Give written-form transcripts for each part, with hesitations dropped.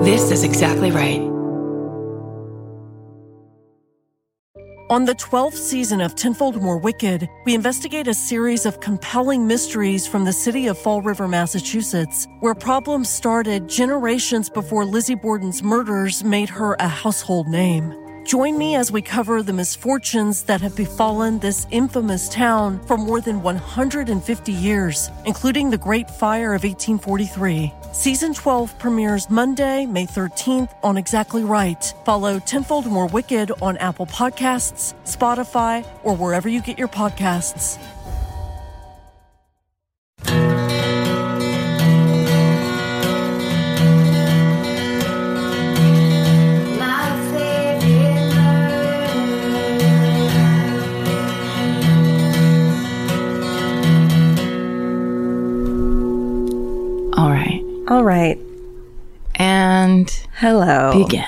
This is exactly right. On the 12th season of Tenfold More Wicked, we investigate a series of compelling mysteries from the city of Fall River, Massachusetts, where problems started generations before Lizzie Borden's murders made her a household name. Join me as we cover the misfortunes that have befallen this infamous town for more than 150 years, including the Great Fire of 1843. Season 12 premieres Monday, May 13th on Exactly Right. Follow Tenfold More Wicked on Apple Podcasts, Spotify, or wherever you get your podcasts. All right. And hello. Begin.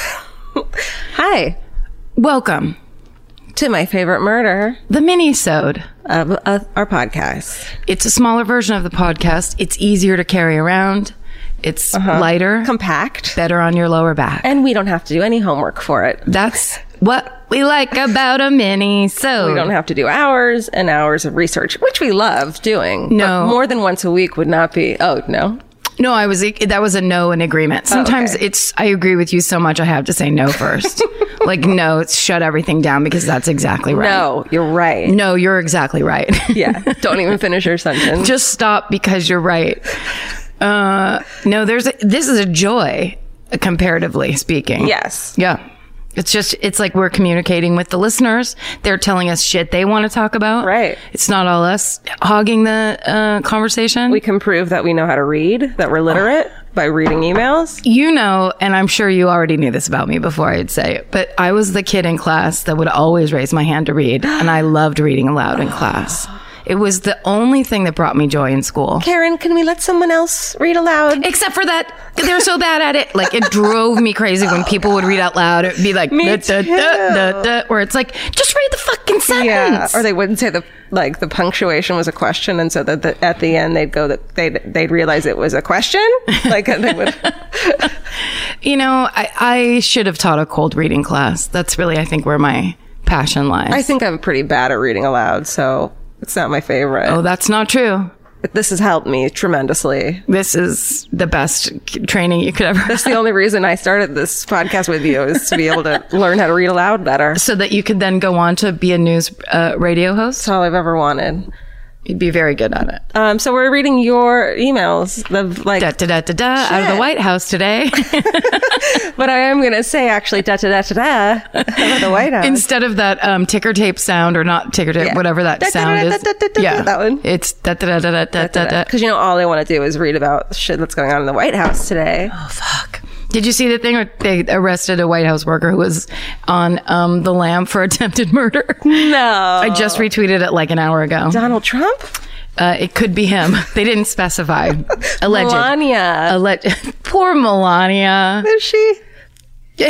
Hi. Welcome to My Favorite Murder, the mini-sode of our podcast. It's a smaller version of the podcast. It's easier to carry around. It's lighter. Compact. Better on your lower back. And we don't have to do any homework for it. That's what we like about a mini-sode. We don't have to do hours and hours of research, which we love doing. No. But more than once a week would not be. Oh, no. No, that was a no in agreement. Sometimes I agree with you so much I have to say no first. Like, no, it's shut everything down because that's exactly right. No, you're right. No, you're exactly right. Yeah. Don't even finish your sentence. Just stop because you're right. No, this is a joy, comparatively speaking. Yes. Yeah. It's like we're communicating with the listeners. They're telling us shit they want to talk about. Right. It's not all us hogging the conversation. We can prove that we know how to read, that we're literate by reading emails. You know, and I'm sure you already knew this about me before I'd say it, but I was the kid in class that would always raise my hand to read, and I loved reading aloud in class. It was the only thing that brought me joy in school. Karen, can we let someone else read aloud? Except for that, they're so bad at it. Like, it drove me crazy when people would read out loud. It'd be like, me too. where it's like, just read the fucking sentence. Yeah, or they wouldn't say the punctuation was a question, and so that at the end they'd realize it was a question. Like they would. You know, I should have taught a cold reading class. That's really, I think, where my passion lies. I think I'm pretty bad at reading aloud, so it's not my favorite. Oh, that's not true. This has helped me tremendously. This is the best training you could ever have. That's the only reason I started this podcast with you, is to be able to learn how to read aloud better. So that you could then go on to be a news radio host? That's all I've ever wanted. You'd be very good at it. So we're reading your emails. Out of the White House today. But I am going to say, actually, out of the White House. Instead of that ticker tape sound, or not ticker tape, whatever that sound is. Yeah, that one. It's because all I want to do is read about shit that's going on in the White House today. Oh, fuck. Did you see the thing where they arrested a White House worker who was on the lam for attempted murder? No. I just retweeted it like an hour ago. Donald Trump? It could be him. They didn't specify. Alleged. Melania. Poor Melania. Is she? All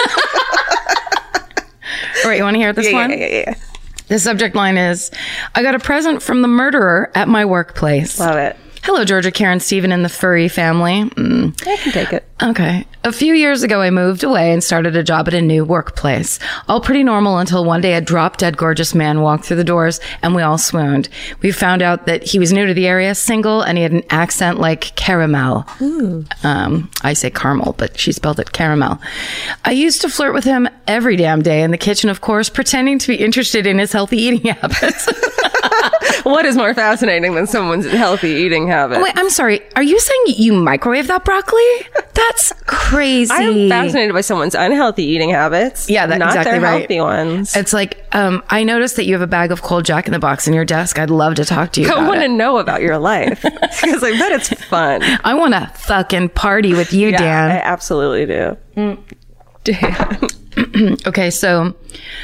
right, you want to hear this one? Yeah. The subject line is, I got a present from the murderer at my workplace. Love it. Hello, Georgia, Karen, Stephen, and the furry family. I can take it. Okay. A few years ago, I moved away and started a job at a new workplace. All pretty normal until one day a drop-dead gorgeous man walked through the doors and we all swooned. We found out that he was new to the area, single, and he had an accent like caramel. Ooh. I say caramel, but she spelled it caramel. I used to flirt with him every damn day in the kitchen, of course, pretending to be interested in his healthy eating habits. What is more fascinating than someone's healthy eating habits? Wait, I'm sorry. Are you saying you microwave that broccoli? That's crazy. I'm fascinated by someone's unhealthy eating habits. Yeah, that's not exactly their right. Healthy ones. It's like, I noticed that you have a bag of cold Jack in the Box in your desk. I'd love to talk to you about it. I want to know about your life because I bet it's fun. I want to fucking party with you, yeah, Dan. I absolutely do. Dan. Okay, so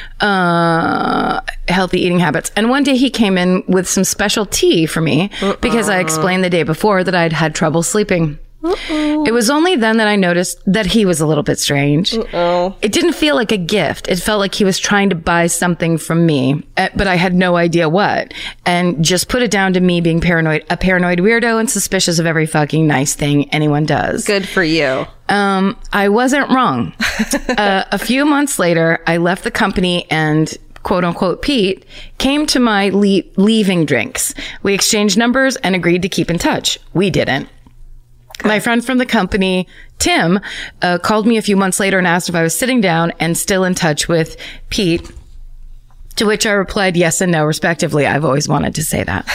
healthy eating habits. And one day he came in with some special tea for me because I explained the day before that I'd had trouble sleeping. It was only then that I noticed that he was a little bit strange. It didn't feel like a gift. It felt like he was trying to buy something from me, but I had no idea what. And just put it down to me being a paranoid weirdo and suspicious of every fucking nice thing anyone does. Good for you. I wasn't wrong. A few months later, I left the company and quote unquote Pete came to my leaving drinks. We exchanged numbers and agreed to keep in touch. We didn't. My friend from the company, Tim, called me a few months later and asked if I was sitting down and still in touch with Pete, to which I replied yes and no, respectively. I've always wanted to say that.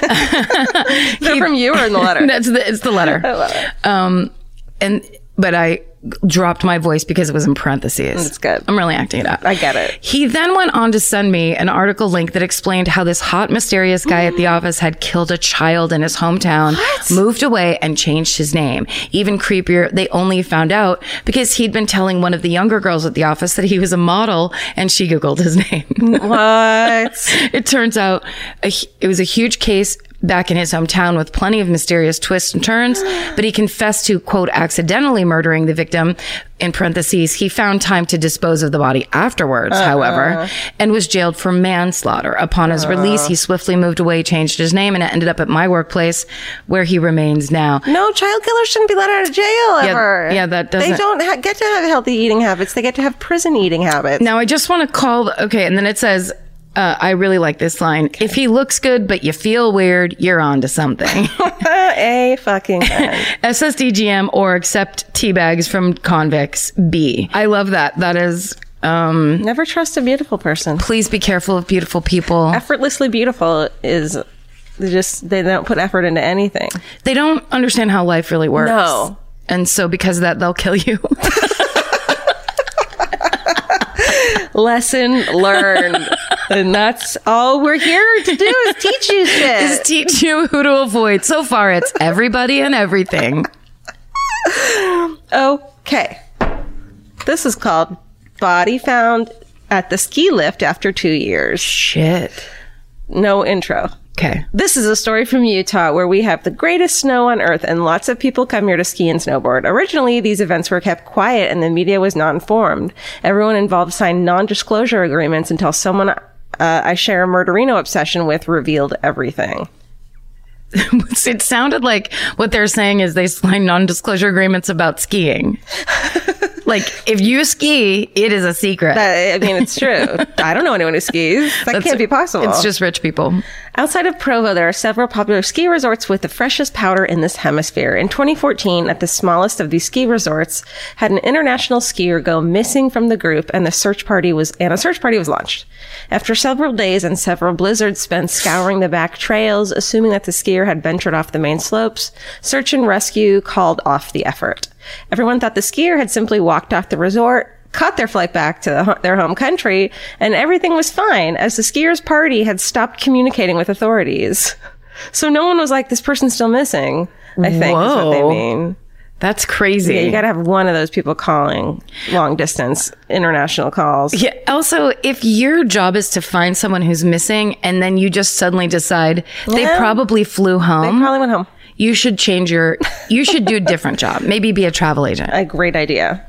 Is that from you or in the letter? It's the letter. I love it. But I dropped my voice because it was in parentheses. That's good. I'm really acting it out. I get it. He then went on to send me an article link that explained how this hot, mysterious guy at the office had killed a child in his hometown, moved away, and changed his name. Even creepier, they only found out because he'd been telling one of the younger girls at the office that he was a model, and she Googled his name. What? It turns out it was a huge case back in his hometown with plenty of mysterious twists and turns, but he confessed to, quote, accidentally murdering the victim. In parentheses, he found time to dispose of the body afterwards, however, and was jailed for manslaughter. Upon his release, he swiftly moved away, changed his name, and ended up at my workplace, where he remains now. No, child killers shouldn't be let out of jail ever. Yeah, that doesn't... They don't get to have healthy eating habits. They get to have prison eating habits. Now, I just want to call... Okay, and then it says... I really like this line. Okay. If he looks good, but you feel weird, you're on to something. A fucking thing. SSDGM or accept teabags from convicts. B. I love that. That is... Never trust a beautiful person. Please be careful of beautiful people. Effortlessly beautiful is... They don't put effort into anything. They don't understand how life really works. No. And so because of that, they'll kill you. Lesson learned. And that's all we're here to do is teach you shit. Is teach you who to avoid. So far, it's everybody and everything. Okay. This is called Body Found at the Ski Lift After 2 years. Shit. No intro. Okay. This is a story from Utah where we have the greatest snow on earth and lots of people come here to ski and snowboard. Originally, these events were kept quiet and the media was not informed. Everyone involved signed non-disclosure agreements until someone I share a murderino obsession with revealed everything. It sounded like what they're saying is they signed non-disclosure agreements about skiing. Like, if you ski, it is a secret. I mean, it's true. I don't know anyone who skis. That can't be possible. It's just rich people. Outside of Provo, there are several popular ski resorts with the freshest powder in this hemisphere. In 2014, at the smallest of these ski resorts, had an international skier go missing from the group, and a search party was launched. After several days and several blizzards spent scouring the back trails, assuming that the skier had ventured off the main slopes, search and rescue called off the effort. Everyone thought the skier had simply walked off the resort, caught their flight back to their home country, and everything was fine, as the skier's party had stopped communicating with authorities. So no one was like, this person's still missing, I think is what they mean. That's crazy. Yeah, you gotta have one of those people calling long distance international calls. Yeah. Also, if your job is to find someone who's missing and then you just suddenly decide they probably flew home. They probably went home. You should you should do a different job. Maybe be a travel agent. A great idea.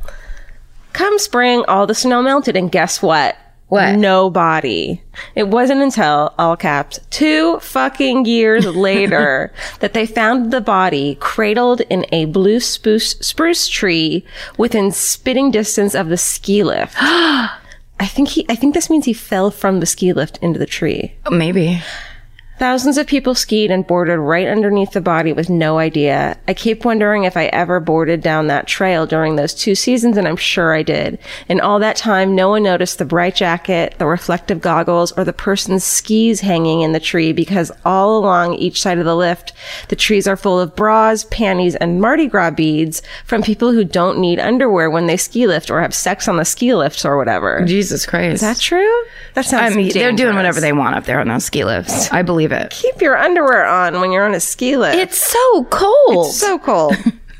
Come spring, all the snow melted, and guess what? What? No body. It wasn't until, all caps, 2 fucking years later that they found the body cradled in a blue spruce tree within spitting distance of the ski lift. I think this means he fell from the ski lift into the tree. Maybe. Thousands of people skied and boarded right underneath the body with no idea. I keep wondering if I ever boarded down that trail during those 2 seasons, and I'm sure I did. In all that time, no one noticed the bright jacket, the reflective goggles, or the person's skis hanging in the tree, because all along each side of the lift, the trees are full of bras, panties, and Mardi Gras beads from people who don't need underwear when they ski lift or have sex on the ski lifts or whatever. Jesus Christ. Is that true? That sounds dangerous. They're doing whatever they want up there on those ski lifts. I believe it. Keep your underwear on when you're on a ski lift. It's so cold. It's so cold.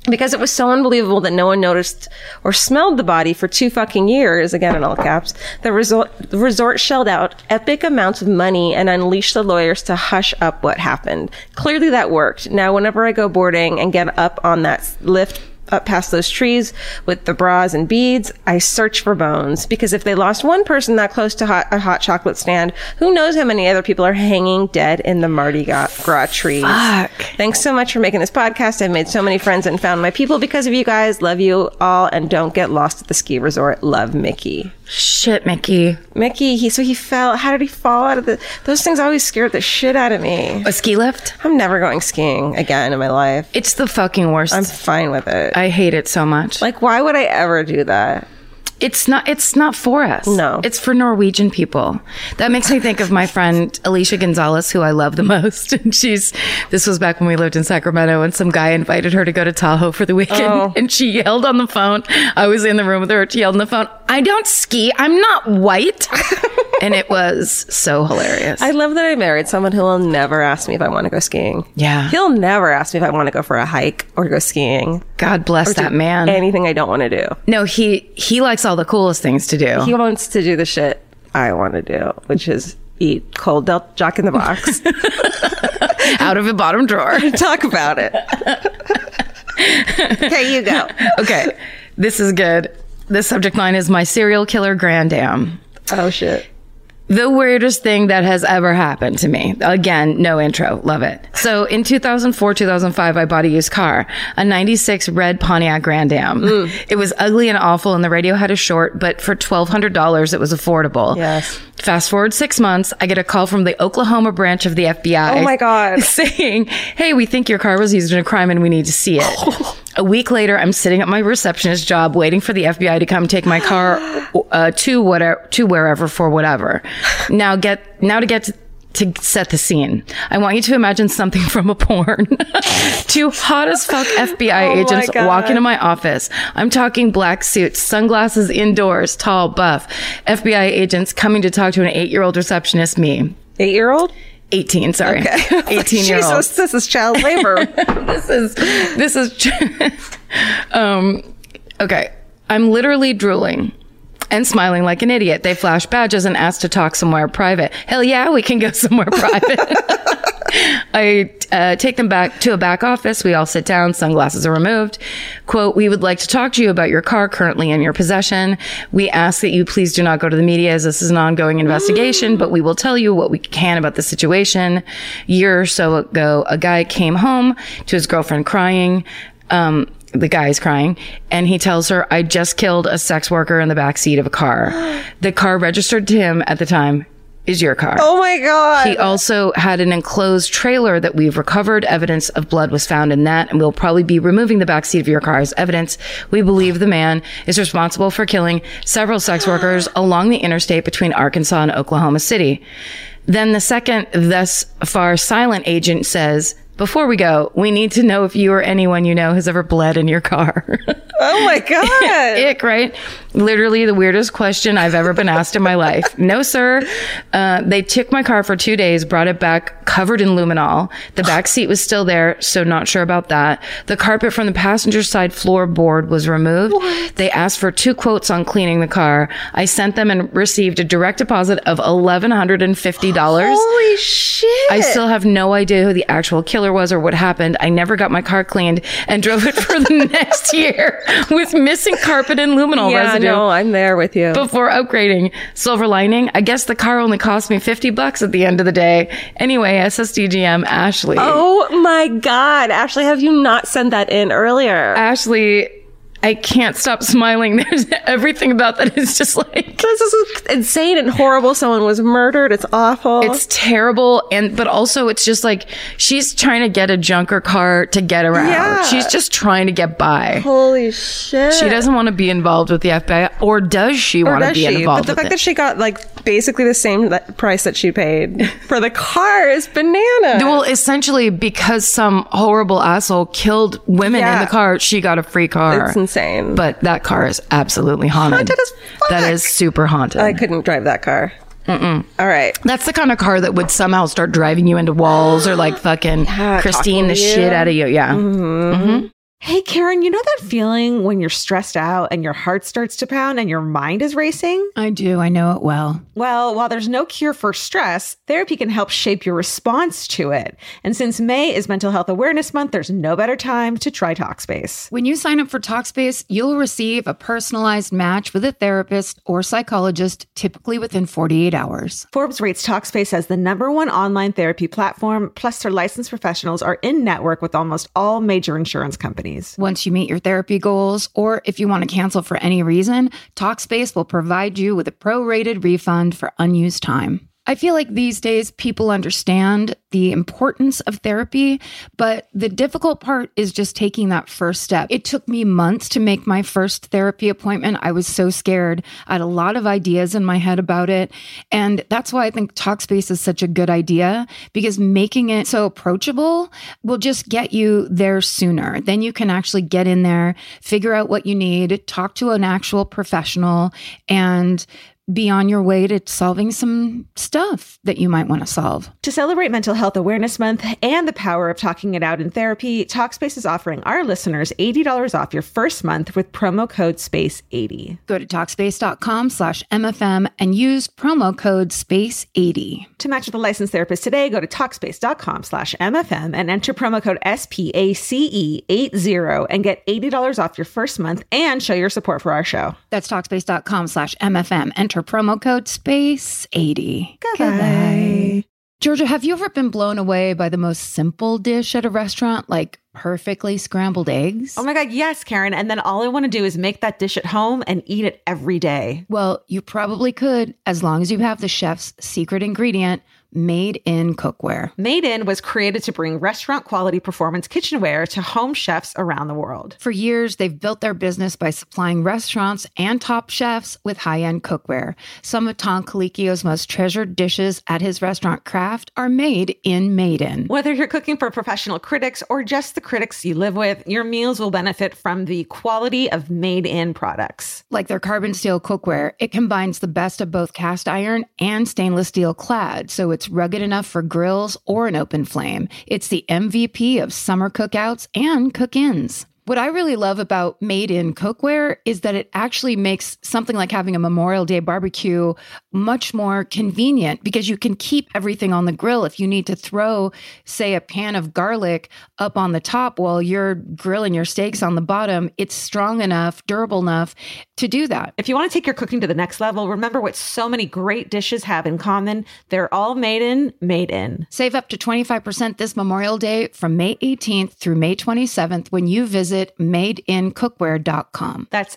Because it was so unbelievable that no one noticed or smelled the body for 2 fucking years, again in all caps, the resort shelled out epic amounts of money and unleashed the lawyers to hush up what happened. Clearly that worked. Now, whenever I go boarding and get up on that lift up past those trees with the bras and beads, I search for bones, because if they lost one person that close to a hot chocolate stand, who knows how many other people are hanging dead in the Mardi Gras trees. Fuck. Thanks so much for making this podcast. I've made so many friends and found my people because of you guys. Love you all, and don't get lost at the ski resort. Love, Mickey. Shit, Mickey. Mickey, he fell. How did he fall out of those things always scared the shit out of me. A ski lift? I'm never going skiing again in my life. It's the fucking worst. I'm fine with it. I hate it so much. Like, why would I ever do that? It's not for us. No. It's for Norwegian people. That makes me think of my friend Alicia Gonzalez, who I love the most. And this was back when we lived in Sacramento, and some guy invited her to go to Tahoe for the weekend. Oh. And she yelled on the phone. I was in the room with her. She yelled on the phone, "I don't ski. I'm not white." And it was so hilarious. I love that I married someone who will never ask me if I want to go skiing. Yeah. He'll never ask me if I want to go for a hike or go skiing. God bless that man. Anything I don't want to do. No, he likes all the coolest things to do. He wants to do the shit I want to do, which is eat cold Jack in the Box. Out of a bottom drawer. Talk about it. Okay, you go. Okay, this is good. The subject line is my serial killer grand dam. Oh, shit. The weirdest thing that has ever happened to me. Again, no intro. Love it. So in 2004, 2005, I bought a used car, a 96 red Pontiac Grand Am. It was ugly and awful, and the radio had a short, but for $1,200, it was affordable. Yes. Fast forward 6 months, I get a call from the Oklahoma branch of the FBI. Oh my God. Saying, "Hey, we think your car was used in a crime and we need to see it." A week later, I'm sitting at my receptionist job waiting for the FBI to come take my car to wherever for whatever. Now to set the scene, I want you to imagine something from a porn. 2 hot as fuck FBI agents walk into my office. I'm talking black suits, sunglasses indoors, tall, buff. FBI agents coming to talk to an 8-year-old receptionist, me. 8-year-old? 18, sorry. Okay. 18-year-old. Jesus, this is child labor. This is okay. I'm literally drooling and smiling like an idiot. They flash badges and ask to talk somewhere private. Hell yeah, we can go somewhere private. I take them back to a back office. We all sit down. Sunglasses are removed. Quote, "We would like to talk to you about your car currently in your possession. We ask that you please do not go to the media, as this is an ongoing investigation, but we will tell you what we can about the situation." A year or so ago, a guy came home to his girlfriend crying. The guy's crying, and he tells her, "I just killed a sex worker in the backseat of a car." The car registered to him at the time is your car. Oh my God. He also had an enclosed trailer that we've recovered. Evidence of blood was found in that, and we'll probably be removing the backseat of your car as evidence. We believe the man is responsible for killing several sex workers along the interstate between Arkansas and Oklahoma City. Then the second thus far silent agent says, "Before we go, we need to know if you or anyone you know has ever bled in your car." Oh my God. Ick, right? Literally the weirdest question I've ever been asked in my life. No, sir. They took my car for 2 days, brought it back covered in luminol. The back seat was still there, so not sure about that. The carpet from the passenger side floorboard was removed. What? They asked for 2 quotes on cleaning the car. I sent them and received a direct deposit of $1,150. Holy shit. I still have no idea who the actual killer was or what happened. I never got my car cleaned and drove it for the next year with missing carpet and luminol residue. No, I'm there with you. Before upgrading. Silver lining, I guess the car only cost me $50 at the end of the day. Anyway, SSDGM, Ashley. Oh my God. Ashley, have you not sent that in earlier? Ashley, I can't stop smiling. There's everything about that is just like, this is insane and horrible. Someone was murdered. It's awful. It's terrible. But also it's just like, she's trying to get a junker car to get around. Yeah. She's just trying to get by. Holy shit. She doesn't want to be involved with the FBI, or does she want to be involved But the with fact it? that she got like basically the same price that she paid for the car is banana. Well, essentially, because some horrible asshole killed women in the car, she got a free car. It's insane. But that car is absolutely haunted. Haunted as fuck. That is super haunted. I couldn't drive that car. All right. That's the kind of car that would somehow start driving you into walls or like fucking Christine the shit out of you. Yeah. Mm-hmm. Hey, Karen, you know that feeling when you're stressed out and your heart starts to pound and your mind is racing? I do. I know it well. Well, while there's no cure for stress, therapy can help shape your response to it. And since May is Mental Health Awareness Month, there's no better time to try Talkspace. When you sign up for Talkspace, you'll receive a personalized match with a therapist or psychologist, typically within 48 hours. Forbes rates Talkspace as the #1 online therapy platform, plus their licensed professionals are in network with almost all major insurance companies. Once you meet your therapy goals, or if you want to cancel for any reason, Talkspace will provide you with a prorated refund for unused time. I feel like these days people understand the importance of therapy, but the difficult part is just taking that first step. It took me months to make my first therapy appointment. I was so scared. I had a lot of ideas in my head about it. And that's why I think Talkspace is such a good idea, because making it so approachable will just get you there sooner. Then you can actually get in there, figure out what you need, talk to an actual professional, and be on your way to solving some stuff that you might want to solve. To celebrate Mental Health Awareness Month and the power of talking it out in therapy, Talkspace is offering our listeners $80 off your first month with promo code SPACE80. Go to Talkspace.com/MFM and use promo code SPACE80. To match with a licensed therapist today, go to Talkspace.com/MFM and enter promo code SPACE80 and get $80 off your first month and show your support for our show. That's Talkspace.com/MFM. Enter promo code SPACE80. Goodbye. Georgia, have you ever been blown away by the most simple dish at a restaurant, like perfectly scrambled eggs? Oh my God, yes, Karen. And then all I want to do is make that dish at home and eat it every day. Well, you probably could, as long as you have the chef's secret ingredient, Made in Cookware. Made In was created to bring restaurant quality performance kitchenware to home chefs around the world. For years, they've built their business by supplying restaurants and top chefs with high-end cookware. Some of Tom Colicchio's most treasured dishes at his restaurant Craft are made in Made In. Whether you're cooking for professional critics or just the critics you live with, your meals will benefit from the quality of Made In products. Like their carbon steel cookware, it combines the best of both cast iron and stainless steel clad, so it's rugged enough for grills or an open flame. It's the MVP of summer cookouts and cook-ins. What I really love about Made in Cookware is that it actually makes something like having a Memorial Day barbecue much more convenient, because you can keep everything on the grill. If you need to throw, say, a pan of garlic up on the top while you're grilling your steaks on the bottom, it's strong enough, durable enough to do that. If you want to take your cooking to the next level, remember what so many great dishes have in common. They're all made in. Save up to 25% this Memorial Day from May 18th through May 27th when you visit madeincookware.com. That's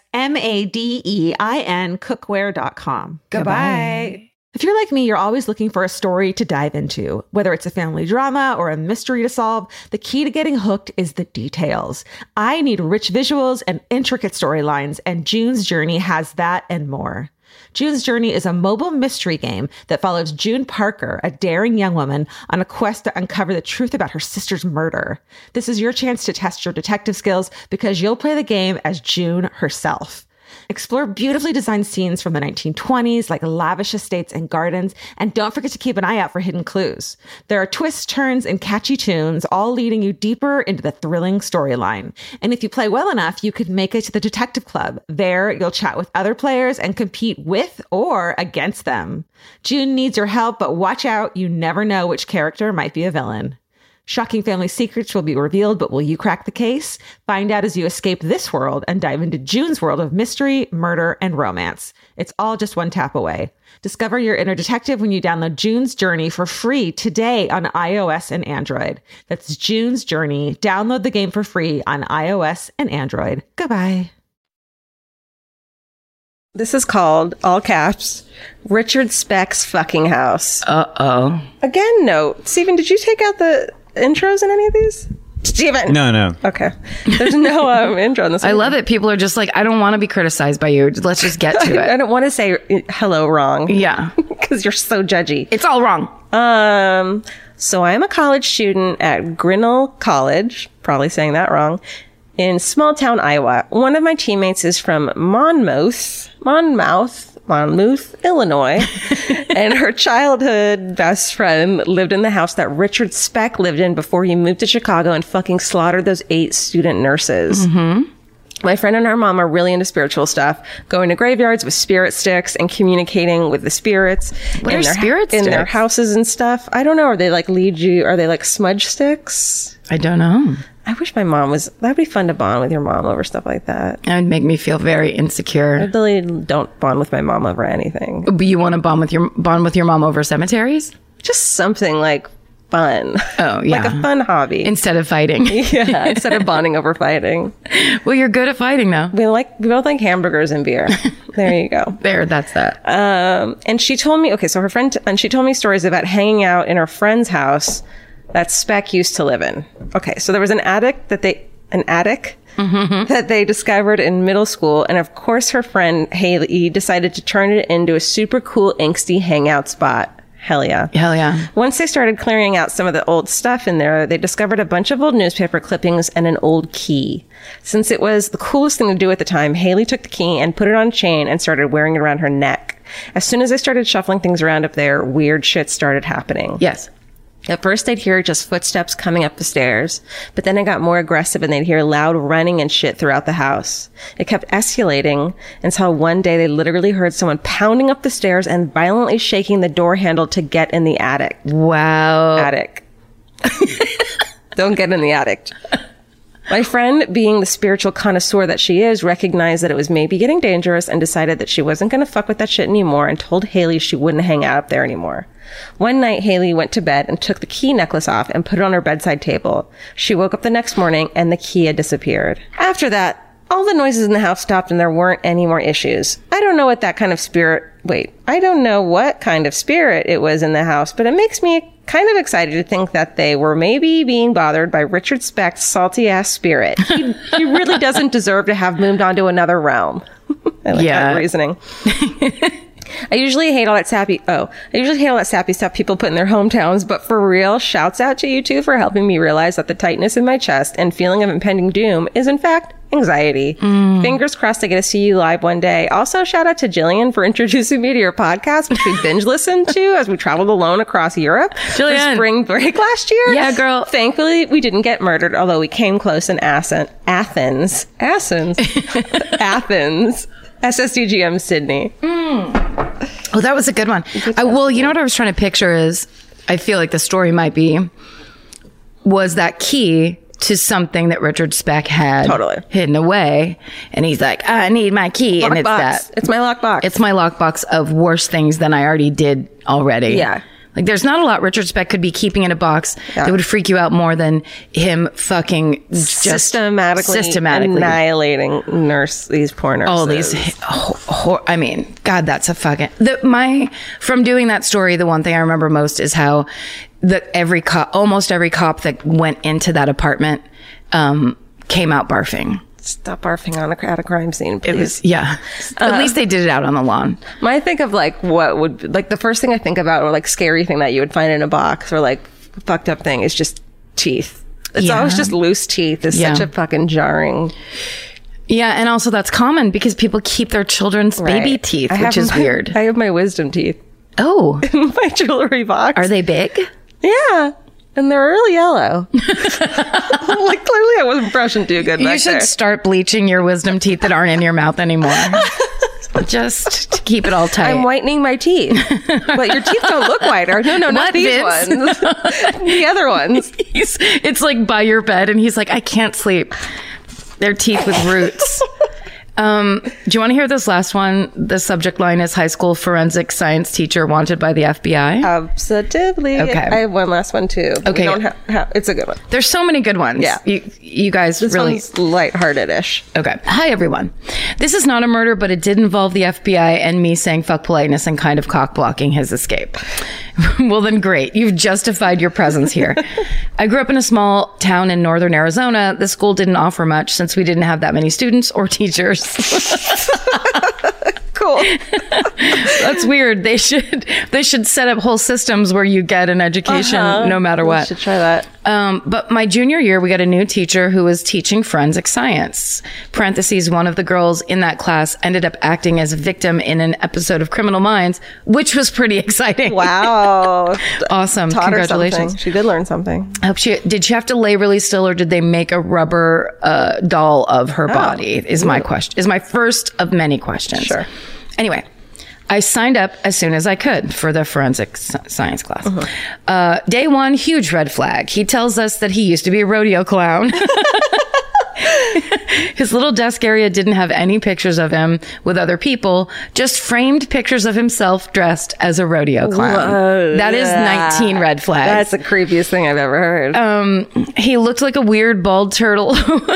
MADEIN cookware.com. Goodbye. If you're like me, you're always looking for a story to dive into. Whether it's a family drama or a mystery to solve, the key to getting hooked is the details. I need rich visuals and intricate storylines, and June's Journey has that and more. June's Journey is a mobile mystery game that follows June Parker, a daring young woman, on a quest to uncover the truth about her sister's murder. This is your chance to test your detective skills, because you'll play the game as June herself. Explore beautifully designed scenes from the 1920s, like lavish estates and gardens, and don't forget to keep an eye out for hidden clues. There are twists, turns, and catchy tunes, all leading you deeper into the thrilling storyline. And if you play well enough, you could make it to the Detective Club. There, you'll chat with other players and compete with or against them. June needs your help, but watch out, you never know which character might be a villain. Shocking family secrets will be revealed, but will you crack the case? Find out as you escape this world and dive into June's world of mystery, murder, and romance. It's all just one tap away. Discover your inner detective when you download June's Journey for free today on iOS and Android. That's June's Journey. Download the game for free on iOS and Android. Goodbye. This is called, all caps, Richard Speck's fucking house. Uh-oh. Again, no. Steven, did you take out the intros in any of these? Steven! No. Okay. There's no intro in this one. I love it. People are just like, I don't want to be criticized by you. Let's just get to I it. don't want to say hello wrong. Yeah. Because you're so judgy. It's all wrong. So I am a college student at Grinnell College, probably saying that wrong, in small town Iowa. One of my teammates is from Monmouth, Monmouth, Illinois. And her childhood best friend lived in the house that Richard Speck lived in before he moved to Chicago and fucking slaughtered those 8 student nurses. My friend and her mom are really into spiritual stuff, going to graveyards with spirit sticks and communicating with the spirits What are spirit in their sticks? houses and stuff. I don't know. Are they like are they like smudge sticks? I don't know. I wish my mom was, that'd be fun to bond with your mom over stuff like that. That would make me feel very I insecure. really don't bond with my mom over anything. But you want to bond with your mom over cemeteries? Just something like fun. Oh, yeah. Like a fun hobby. Instead of fighting. Yeah, instead of bonding over fighting. Well, you're good at fighting though. We both like hamburgers and beer. There you go. There, that's that. And she told me, she told me stories about hanging out in her friend's house that Speck used to live in. Okay, so there was an attic that they discovered in middle school. And of course, her friend Haley decided to turn it into a super cool, angsty hangout spot. Hell yeah. Hell yeah. Once they started clearing out some of the old stuff in there, they discovered a bunch of old newspaper clippings and an old key. Since it was the coolest thing to do at the time, Haley took the key and put it on a chain and started wearing it around her neck. As soon as they started shuffling things around up there, weird shit started happening. Yes. At first, they'd hear just footsteps coming up the stairs, but then it got more aggressive and they'd hear loud running and shit throughout the house. It kept escalating until one day they literally heard someone pounding up the stairs and violently shaking the door handle to get in the attic. Wow. Attic. Don't get in the attic. My friend, being the spiritual connoisseur that she is, recognized that it was maybe getting dangerous and decided that she wasn't going to fuck with that shit anymore and told Haley she wouldn't hang out up there anymore. One night, Haley went to bed and took the key necklace off and put it on her bedside table. She woke up the next morning and the key had disappeared. After that, all the noises in the house stopped and there weren't any more issues. I don't know what kind of spirit it was in the house, but it makes me kind of excited to think that they were maybe being bothered by Richard Speck's salty-ass spirit. He really doesn't deserve to have moved on to another realm. I like that reasoning. I usually hate all that sappy stuff people put in their hometowns, but for real, shouts out to you two for helping me realize that the tightness in my chest and feeling of impending doom is in fact anxiety. Fingers crossed I get to see you live one day. Also, shout out to Jillian for introducing me to your podcast, which we binge listened to as we traveled alone across Europe for spring break last year. Yeah, girl. Thankfully, we didn't get murdered, although we came close in Athens. Athens. SSDGM Sydney. Oh, that was a good one. Well, you know what I was trying to picture is, I feel like the story might be, was that key to something that Richard Speck had hidden away. And he's like, I need my key. And it's that. It's my lockbox. It's my lockbox of worse things than I already did already. Yeah. Like, there's not a lot Richard Speck could be keeping in a box that would freak you out more than him fucking just systematically annihilating these poor nurses. All these, I mean, God, that's a fucking... From doing that story, the one thing I remember most is how almost every cop that went into that apartment came out barfing. Stop barfing at a crime scene, please. It was, at least they did it out on the lawn. When I think of the first thing I think about, or like scary thing that you would find in a box, or like fucked up thing, is just teeth. It's always just loose teeth. It's such a fucking jarring. Yeah, and also that's common because people keep their children's baby teeth, which is weird. I have my wisdom teeth. Oh. In my jewelry box. Are they big? Yeah. And they're really yellow. Like, clearly I wasn't brushing too good back there. You should start bleaching your wisdom teeth that aren't in your mouth anymore. Just to keep it all tight. I'm whitening my teeth. But your teeth don't look whiter. No, not these ones. The other ones. It's like by your bed and he's like, I can't sleep. They're teeth with roots. Do you want to hear this last one? The subject line is high school forensic science teacher wanted by the FBI. Absolutely. Okay. I have one last one too. Okay. It's a good one. There's so many good ones. Yeah. You guys this really... one's lighthearted-ish. Okay. Hi, everyone. This is not a murder, but it did involve the FBI and me saying fuck politeness and kind of cock-blocking his escape. Well, then great. You've justified your presence here. I grew up in a small town in northern Arizona. The school didn't offer much since we didn't have that many students or teachers. Cool. That's weird. They should set up whole systems where you get an education no matter what. We should try that. But my junior year, we got a new teacher who was teaching forensic science. Parentheses, one of the girls in that class ended up acting as a victim in an episode of Criminal Minds, which was pretty exciting. Wow. Awesome. Taught her Congratulations. something. She did learn something. I hope did she have to lay really still, or did they make a rubber doll of her body? Is my question. Is my first of many questions. Sure. Anyway, I signed up as soon as I could for the forensic science class. Day one, huge red flag. He tells us that he used to be a rodeo clown. His little desk area didn't have any pictures of him with other people, just framed pictures of himself dressed as a rodeo clown. Whoa, that is 19 red flags. That's the creepiest thing I've ever heard. He looked like a weird bald turtle.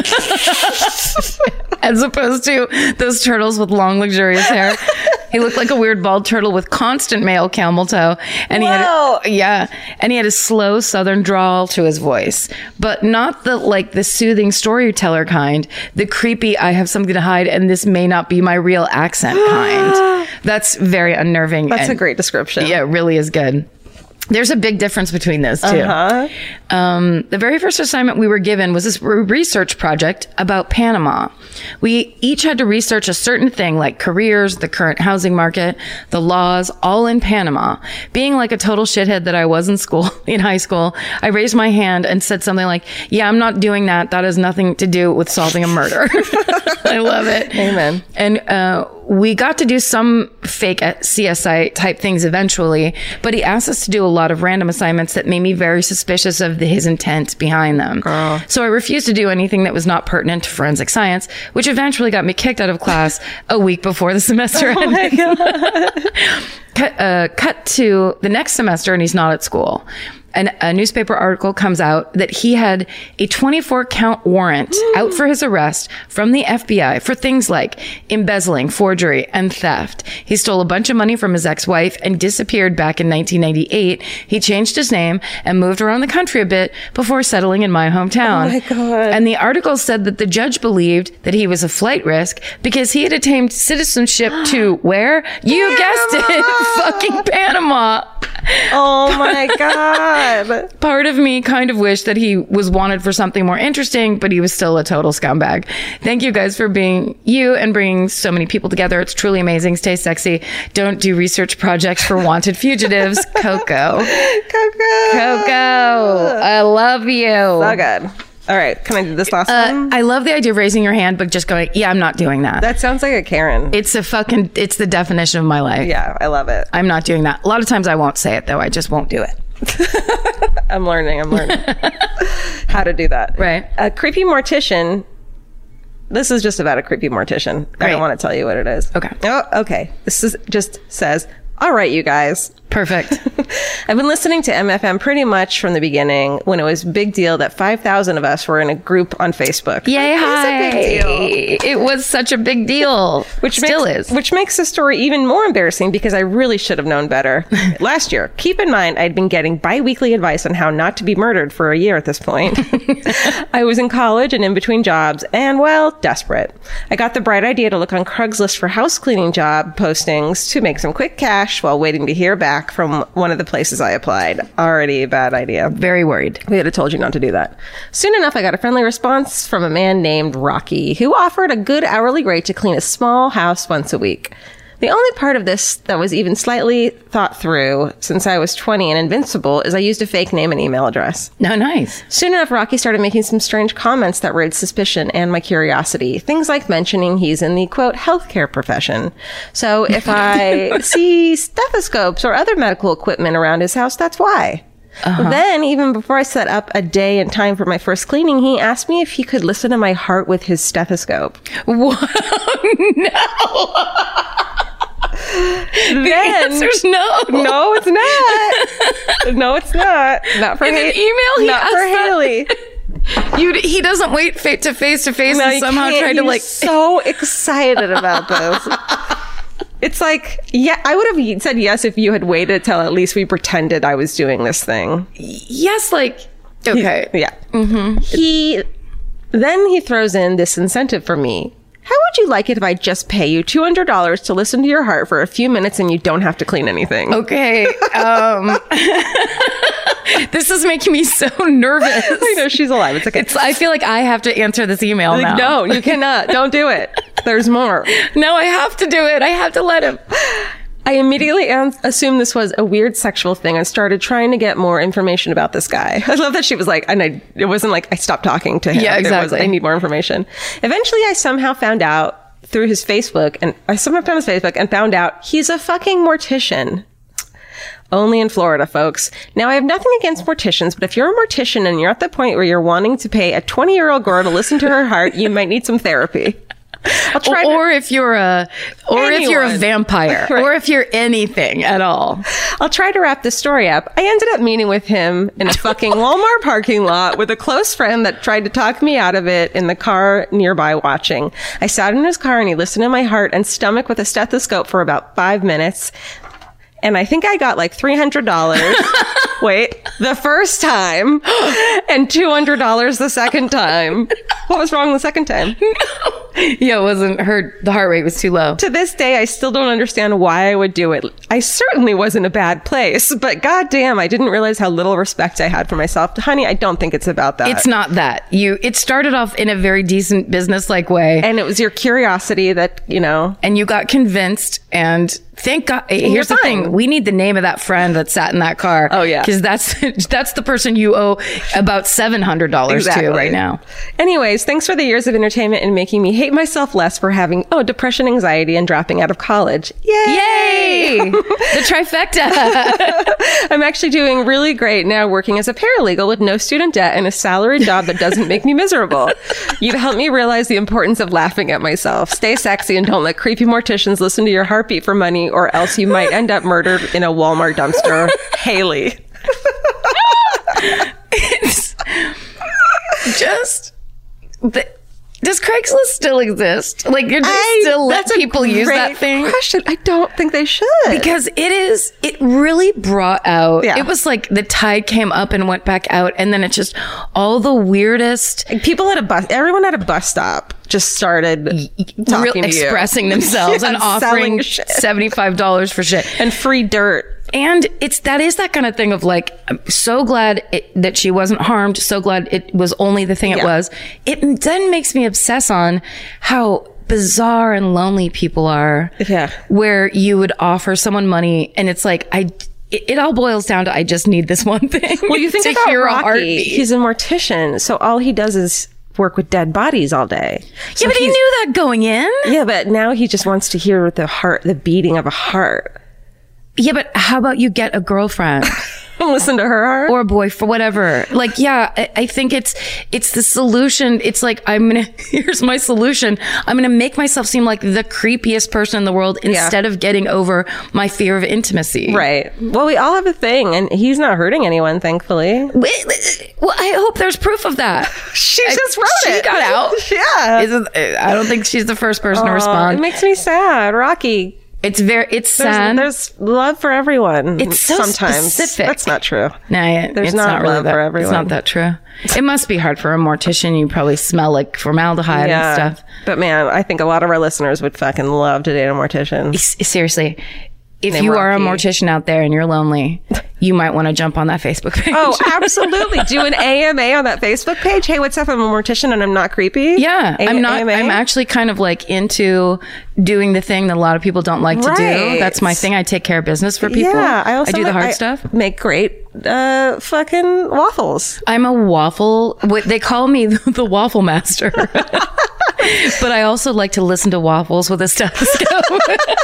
As opposed to those turtles with long, luxurious hair. He looked like a weird bald turtle with constant male camel toe. And he had a slow southern drawl to his voice. But not the soothing storyteller kind. The creepy, I have something to hide and this may not be my real accent kind. That's very unnerving. That's a great description. Yeah, it really is good. There's a big difference between those two. The very first assignment we were given was this research project about Panama. We each had to research a certain thing like careers, the current housing market, the laws, all in Panama. Being like a total shithead that I was in high school, I raised my hand and said something like, yeah, I'm not doing that. That has nothing to do with solving a murder. I love it. Amen. And we got to do some fake CSI type things eventually, but he asked us to do a lot of random assignments that made me very suspicious of his intent behind them. Girl. So I refused to do anything that was not pertinent to forensic science, which eventually got me kicked out of class a week before the semester ended. Cut to the next semester and he's not at school. And a newspaper article comes out that he had a 24-count warrant out for his arrest from the FBI for things like embezzling, forgery, and theft. He stole a bunch of money from his ex-wife and disappeared back in 1998. He changed his name and moved around the country a bit before settling in my hometown. Oh my God. And the article said that the judge believed that he was a flight risk because he had attained citizenship to where? You guessed it, fucking Panama. Oh my God. Part of me kind of wished that he was wanted for something more interesting, but he was still a total scumbag. Thank you guys for being you and bringing so many people together. It's truly amazing. Stay sexy. Don't do research projects for wanted fugitives. Coco. I love you. So good. All right. Can I do this last one? I love the idea of raising your hand, but just going, yeah, I'm not doing that. That sounds like a Karen. It's the definition of my life. Yeah, I love it. I'm not doing that. A lot of times I won't say it though. I just won't do it. I'm learning how to do that. Right. A creepy mortician. This is just about a creepy mortician. I don't want to tell you what it is. Okay. Oh, okay. This is just says, all right, you guys. Perfect. I've been listening to MFM pretty much from the beginning when it was a big deal that 5,000 of us were in a group on Facebook. Yay, hi. It was a big deal. It was such a big deal. Which makes the story even more embarrassing because I really should have known better. Last year, keep in mind, I'd been getting bi-weekly advice on how not to be murdered for a year at this point. I was in college and in between jobs and, well, desperate. I got the bright idea to look on Craigslist for house cleaning job postings to make some quick cash while waiting to hear back from one of the places I applied. Already a bad idea. Very worried. We had told you not to do that. Soon enough, I got a friendly response from a man named Rocky, who offered a good hourly rate to clean a small house once a week. The only part of this that was even slightly thought through, since I was 20 and invincible, is I used a fake name and email address. No, nice. Soon enough, Rocky started making some strange comments that raised suspicion and my curiosity. Things like mentioning he's in the, quote, healthcare profession. So if I see stethoscopes or other medical equipment around his house, that's why. Then, even before I set up a day and time for my first cleaning, he asked me if he could listen to my heart with his stethoscope. What? No. The answer's no. No, it's not. No, it's not. Not for in an email. He not for Haley. He doesn't wait to face to face and somehow try to like. So excited about this. It's like, yeah, I would have said yes if you had waited till at least we pretended I was doing this thing. Yes, like okay, yeah. Mm-hmm. He throws in this incentive for me. How would you like it if I just pay you $200 to listen to your heart for a few minutes and you don't have to clean anything? Okay. This is making me so nervous. I know she's alive. It's okay. I feel like I have to answer this email now. No, you cannot. Don't do it. There's more. No, I have to do it. I have to let him. I immediately assumed this was a weird sexual thing and started trying to get more information about this guy. I love that she was like, it wasn't like I stopped talking to him. Yeah, exactly. I need more information. Eventually, I somehow found out through his Facebook, and found out he's a fucking mortician. Only in Florida, folks. Now, I have nothing against morticians, but if you're a mortician and you're at the point where you're wanting to pay a 20-year-old girl to listen to her heart, you might need some therapy. Or if you're a vampire, right. Or if you're anything at all. I'll try to wrap this story up. I ended up meeting with him in a fucking Walmart parking lot with a close friend that tried to talk me out of it in the car nearby watching. I sat in his car and he listened to my heart and stomach with a stethoscope for about 5 minutes. And I think I got like $300. Wait, the first time, and $200 the second time. What was wrong the second time? No. Yeah, it wasn't the heart rate was too low. To this day, I still don't understand why I would do it. I certainly was in a bad place, but goddamn, I didn't realize how little respect I had for myself. Honey, I don't think it's about that. It's not that. It started off in a very decent business-like way. And it was your curiosity that, And you got convinced, and thank God. Here's the thing. We need the name of that friend that sat in that car. Oh, yeah. Because that's the person you owe about $700 to right now. Anyways, thanks for the years of entertainment and making me hate myself less for having, depression, anxiety, and dropping out of college. Yay! The trifecta. I'm actually doing really great now working as a paralegal with no student debt and a salaried job that doesn't make me miserable. You've helped me realize the importance of laughing at myself. Stay sexy and don't let creepy morticians listen to your heartbeat for money, or else you might end up murdered in a Walmart dumpster. Haley. It's just... Does Craigslist still exist? Like, you're just still let people use that thing? Question. I don't think they should. Because it really brought out, Yeah. It was like the tide came up and went back out, and then it just, all the weirdest. People everyone at a bus stop just started talking to you. Expressing themselves and offering $75 for shit. And free dirt. And that is that kind of thing of like, I'm so glad that she wasn't harmed. So glad it was only the thing it was. It then makes me obsess on how bizarre and lonely people are. Yeah. Where you would offer someone money and it's like, it all boils down to, I just need this one thing. Well, you think to about hear Rocky. A heartbeat. He's a mortician. So all he does is work with dead bodies all day. So yeah, but he knew that going in. Yeah, but now he just wants to hear the beating of a heart. Yeah, but how about you get a girlfriend? Listen to her heart? Or a boy, for whatever. Like, yeah, I think it's the solution. It's like, here's my solution. I'm going to make myself seem like the creepiest person in the world instead of getting over my fear of intimacy. Right. Well, we all have a thing, and he's not hurting anyone, thankfully. Well, I hope there's proof of that. She just wrote it. She got out. Yeah. I don't think she's the first person to respond. It makes me sad. Rocky. It's sad. There's love for everyone. It's so sometimes specific. That's not true. Nah, there's not really love for everyone. It's not that true. It must be hard for a mortician. You probably smell like formaldehyde and stuff. But man, I think a lot of our listeners would fucking love to date a mortician. Seriously. If you are a mortician out there and you're lonely, you might want to jump on that Facebook page. Oh, absolutely. Do an AMA on that Facebook page. Hey, what's up? I'm a mortician and I'm not creepy. Yeah. I'm actually kind of like into doing the thing that a lot of people don't like to do. That's my thing. I take care of business for people. Yeah. I do the hard stuff. Make great fucking waffles. I'm a waffle. They call me the waffle master. But I also like to listen to waffles with a stethoscope.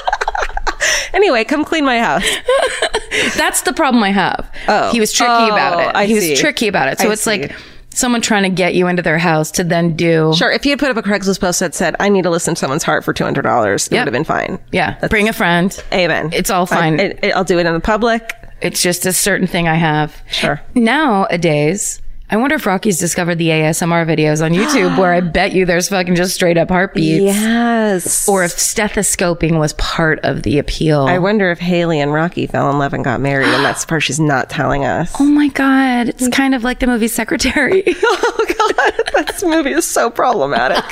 Anyway, come clean my house. That's the problem I have. He was tricky about it. He was tricky about it. So it's like someone trying to get you into their house to then do. Sure. If you had put up a Craigslist post that said, I need to listen to someone's heart for $200, it would have been fine. Yeah. Bring a friend. Amen. It's all fine. I'll do it in the public. It's just a certain thing I have. Sure. Nowadays, I wonder if Rocky's discovered the ASMR videos on YouTube where I bet you there's fucking just straight up heartbeats. Yes. Or if stethoscoping was part of the appeal. I wonder if Haley and Rocky fell in love and got married, and that's the part she's not telling us. Oh my God. It's kind of like the movie Secretary. Oh God. This movie is so problematic.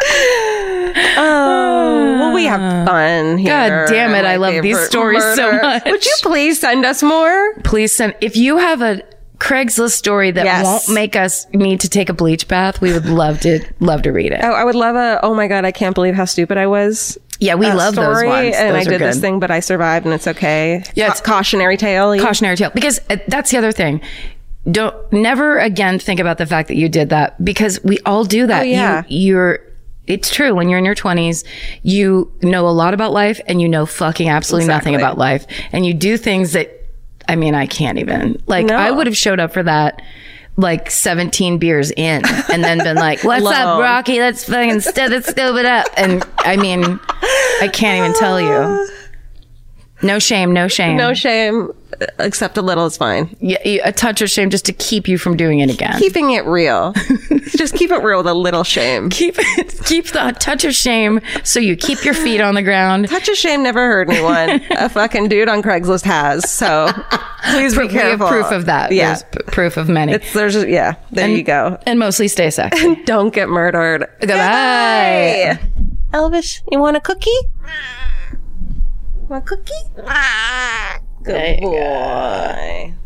Well, we have fun here. God damn it. I love these stories so much. Would you please send us more? Please send. If you have a Craigslist story that won't make us need to take a bleach bath, we would love to read it. Oh, I would love oh my God, I can't believe how stupid I was. Yeah, we love those ones. And those I did this thing, but I survived and it's okay. Yeah, it's cautionary tale. Cautionary tale. Because that's the other thing. Don't never again think about the fact that you did that, because we all do that. Oh, yeah. It's true. When you're in your 20s, you know a lot about life and you know fucking absolutely nothing about life. And you do things that, I mean, I can't even. Like, I would have showed up for that like 17 beers in and then been like, what's up, Rocky? Let's fucking let's scope it up. And I mean, I can't even tell you. No shame, no shame. No shame, except a little is fine. Yeah, a touch of shame just to keep you from doing it again. Keeping it real. Just keep it real with a little shame. Keep the touch of shame so you keep your feet on the ground. Touch of shame never hurt anyone. A fucking dude on Craigslist has. So please be careful. We have proof of that. Yeah. There's proof of many. There you go. And mostly stay sexy. Don't get murdered. Goodbye. Elvis, you want a cookie? Want a cookie? Good boy.